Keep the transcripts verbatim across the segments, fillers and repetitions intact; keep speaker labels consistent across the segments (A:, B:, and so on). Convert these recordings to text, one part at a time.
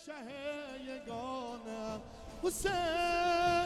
A: شه یگانم حسین،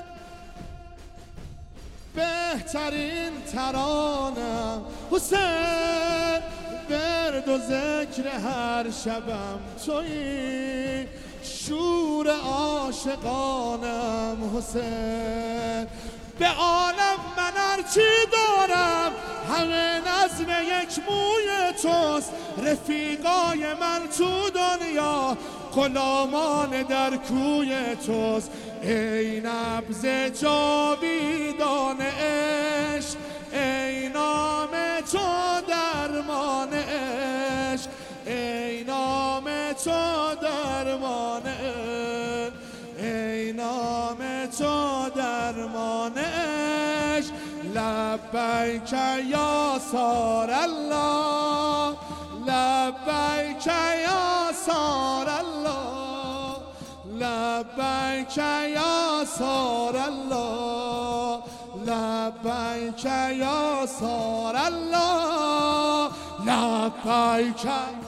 A: بهترین ترانم حسین، ورد و ذکر هر شبم تویی، شور عاشقانم حسین. به عالم من هرچی دارم همه نظم یک موی توست، رفیقای من تو دنیا غلامان در کوی توست. ای نبض جاویدان عشق، ای نام تو درمان عشق، ای نام تو درمان عشق، ای نام تو درمان عشق. لبیک یا سار الله، لبیک یا سار الله، لبیک یا سار الله، لبیک یا سار الله، لبیک.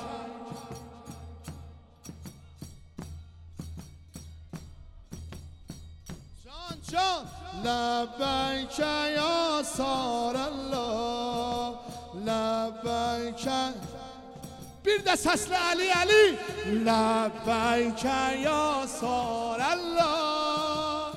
A: جان جان لبیک یا سار الله، لبیک. bir de sesli Ali Ali. Lebbeyke ya Sarallah.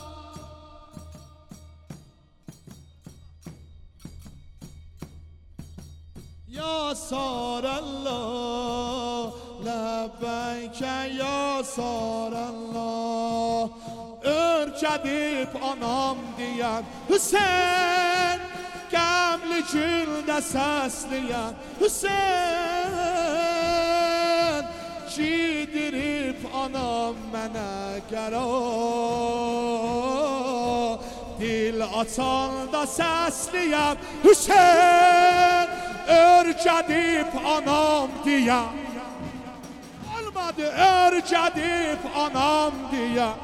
A: Ya Sarallah, lebbeyke ya Sarallah. Ürkedip anam diyen Hüseyin, qəmli güldə səsləyən Hüseyin, giydirib anam mənə qərar, dil açanda səsləyən Hüseyin, örgədib anam deyən. Olmadı örgədib anam deyən,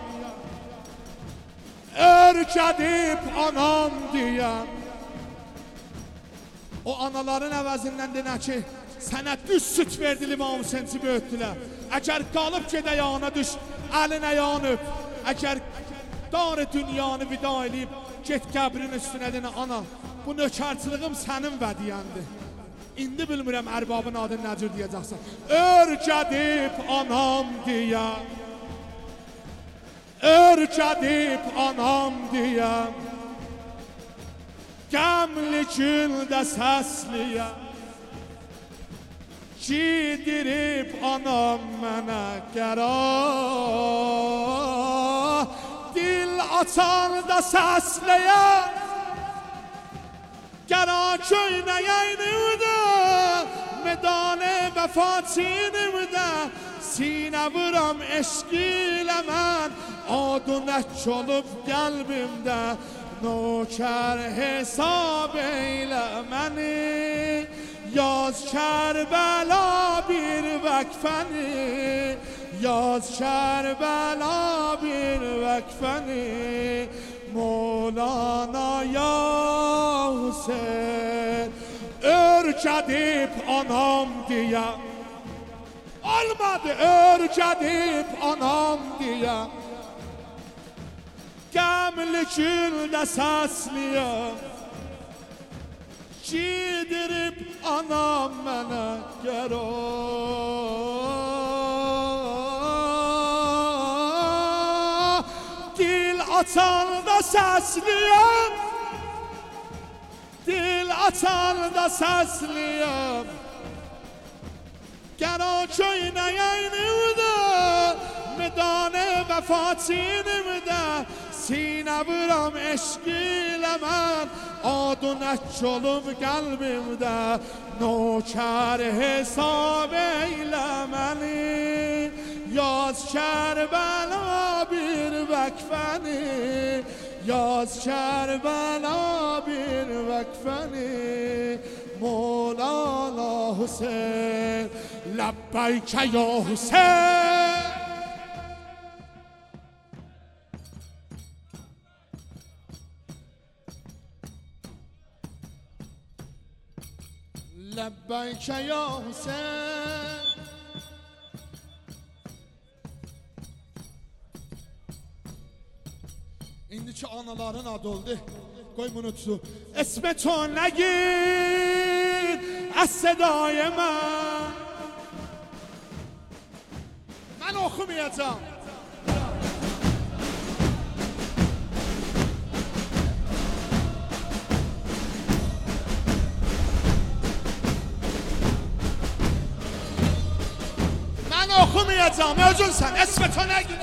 A: örgədib anam deyən. O anaların əvəzindən denə ki, sənə düz süt verdi Limam Hüseyinci böyütdülər. Əgər qalıb gedə yana düş, əlinə yanıb. Əgər dar dünyanı vida eləyib, get qəbrin üstünə denə ana, bu nökərçiliğim sənin vədiyəndir. İndi bilmirəm ərbabın adını nə cür deyəcəksən. Örgədib anam deyəm, örgədib anam deyəm, qəmli güldə səsləyəm, giydirib anam mənə qərar, dil açanda səsləyəm, gəra köynəyinimdə, medane vəfa çiynimdə, sinə vuram eşq ilə mən, adunək olub qəlbimdə. نوکر حساب ایلمنی، یاز کربلا بیر وکفنی، یاز کربلا بیر وکفنی. مولانا یا حسین، ürkedip anam diyem. Olmadı ürkedip anam diyem. Qəmli güldə səsləyəm, giydirib anam mənə qərar, dil açanda səsləyəm, dil açanda səsləyəm, gəra köynəyinimdə, medane vəfa çiynimdə, sinə vuram eşq ilə mən, adunək olub qəlbimdə. Nokər hesab eylə məni, yaz Kərbəla bir vəqfəni, yaz Kərbəla bir vəqfəni. Mevlana Hüseyin, lebbeyke ya Hüseyin. لبیک یا حسین، İndi ki anaların adı oldu. Qoy bunu tutsun. اسم تو نگیر از صدای من. من oxumayacağım. من oxumayacağım. Özünsən. اسم تو نگیر.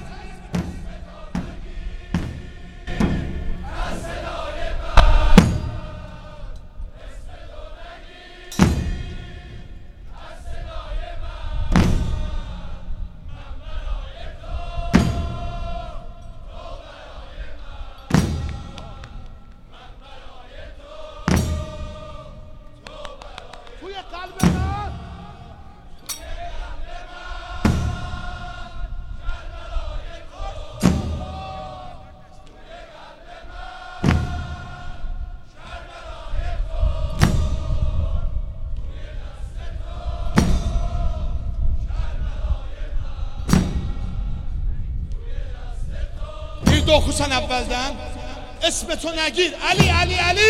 A: Oxusan əvvəldən. اسم تو نگیر. علی علی علی.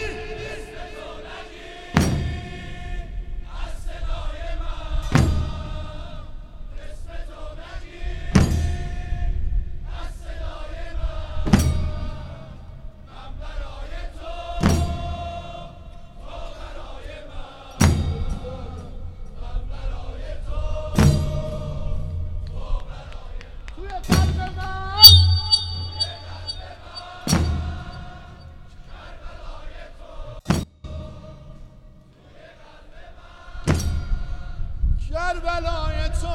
A: کربلای تو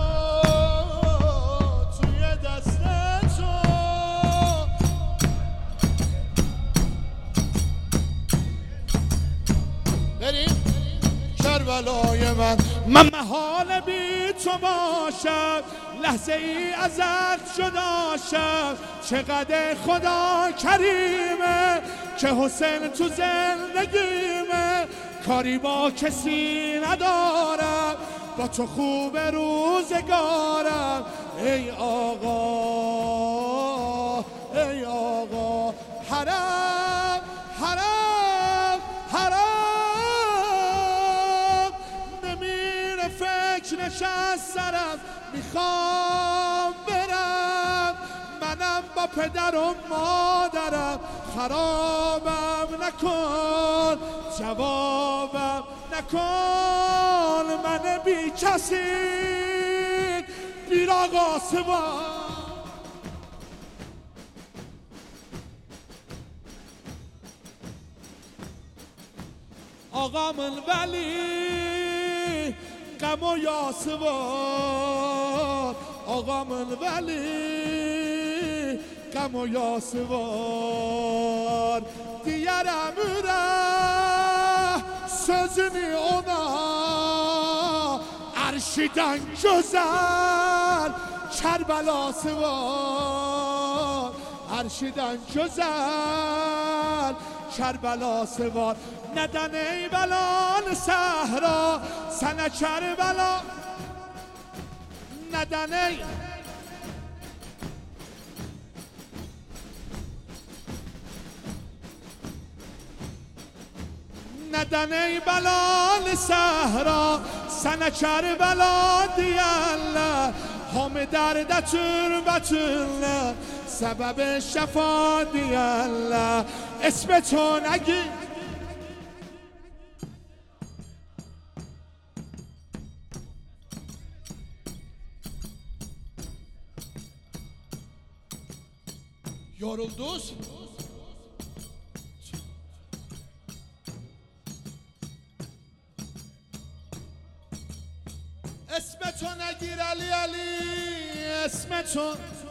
A: توی دست تو بریم. کربلای من من محال بی تو باشم، لحظه ای ازت جداشم. چقدر خدا کریمه که حسین تو زندگیمه. کاری با کسی ندارم، با تو خوب روزگارم. ای آقا ای آقا حرام حرام حرام. نمیره فکرش از سرم، میخوام برم. منم با پدر و مادرم، خرابم نکن، جوابم نکن. من بی کسی بیراغ آسمان. آقامın veli غم و یاس var. آقامın veli غم و یاس var. Diyərəm ürək sözünü ona, arşidən gözəl Kərbəlası var. Arşidən gözəl Kərbəlası var. Nədən ey bəlan səhra sənə Kərbəla. Nədən ey Nədən ey bəlan səhra sənə Kərbəla deyərlər. Hamı dərdə türbətünlər, səbəbi şəfa deyərlər. اسم تو نگیر. Yoruldunuz? اسم تو نگیر علی علی. اسم تو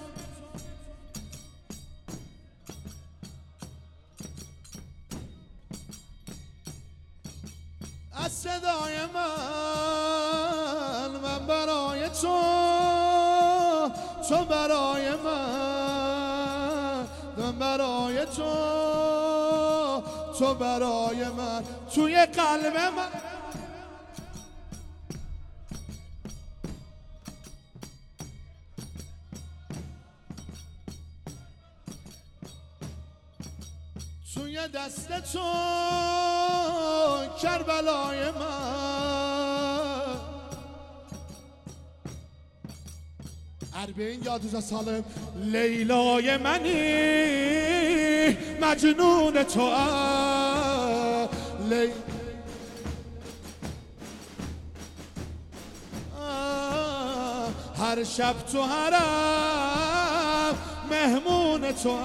A: از صدای من، من برای تو، تو برای من. من برای تو، تو برای من. توی قلب من توی دست تو کربلای من اربعین یادوزا سالم لیلای منی مجنون تو لی هر شب تو حرم مهمون تو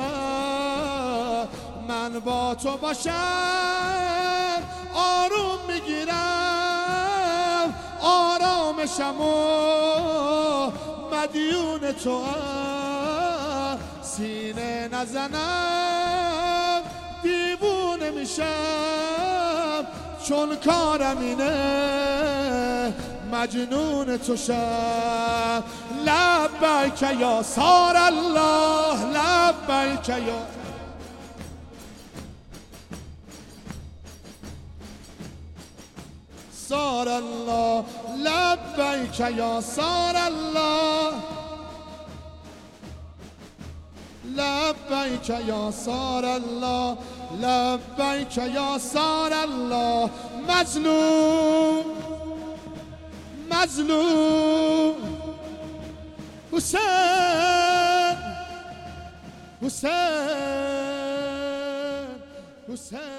A: من با تو باشم آروم میگیرم آرامشم و مدیون تو سینه نزنم دیوونه میشم چون کارم اینه مجنون تو شم لبیک یا سار الله لبیک یا سار الله لبیک یا سار الله لبیک یا سار الله لبیک یا سار الله مظلوم مظلوم حسین حسین حسین